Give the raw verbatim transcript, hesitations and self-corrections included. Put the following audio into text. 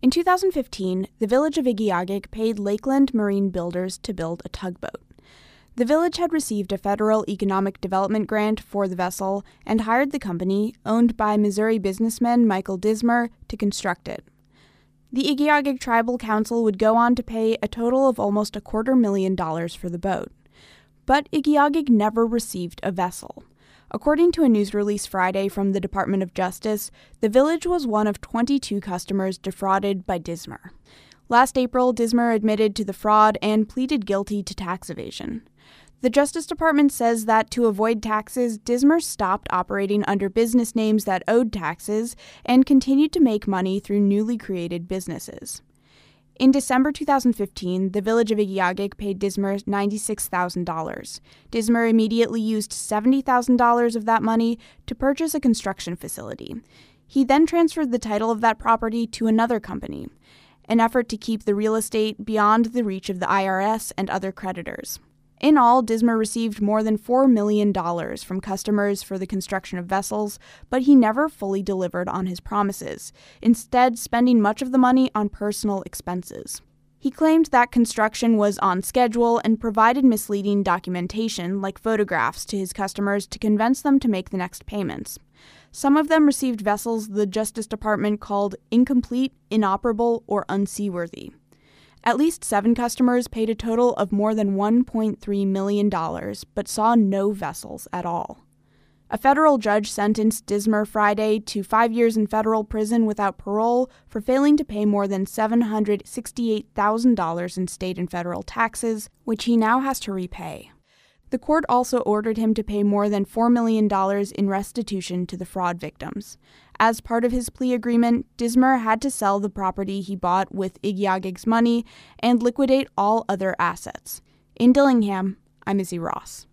In two thousand fifteen, the village of Igiugig paid Lakeland Marine Builders to build a tugboat. The village had received a federal economic development grant for the vessel and hired the company, owned by Missouri businessman Michael Dismer, to construct it. The Igiugig Tribal Council would go on to pay a total of almost a quarter million dollars for the boat. But Igiugig never received a vessel. According to a news release Friday from the Department of Justice, the village was one of twenty-two customers defrauded by Dismer. Last April, Dismer admitted to the fraud and pleaded guilty to tax evasion. The Justice Department says that to avoid taxes, Dismer stopped operating under business names that owed taxes and continued to make money through newly created businesses. In December two thousand fifteen, the village of Igiugig paid Dismer ninety-six thousand dollars. Dismer immediately used seventy thousand dollars of that money to purchase a construction facility. He then transferred the title of that property to another company, an effort to keep the real estate beyond the reach of the I R S and other creditors. In all, Dismer received more than four million dollars from customers for the construction of vessels, but he never fully delivered on his promises, instead spending much of the money on personal expenses. He claimed that construction was on schedule and provided misleading documentation, like photographs, to his customers to convince them to make the next payments. Some of them received vessels the Justice Department called incomplete, inoperable, or unseaworthy. At least seven customers paid a total of more than one point three million dollars, but saw no vessels at all. A federal judge sentenced Dismer Friday to five years in federal prison without parole for failing to pay more than seven hundred sixty-eight thousand dollars in state and federal taxes, which he now has to repay. The court also ordered him to pay more than four million dollars in restitution to the fraud victims. As part of his plea agreement, Dismer had to sell the property he bought with Igiugig's money and liquidate all other assets. In Dillingham, I'm Izzy Ross.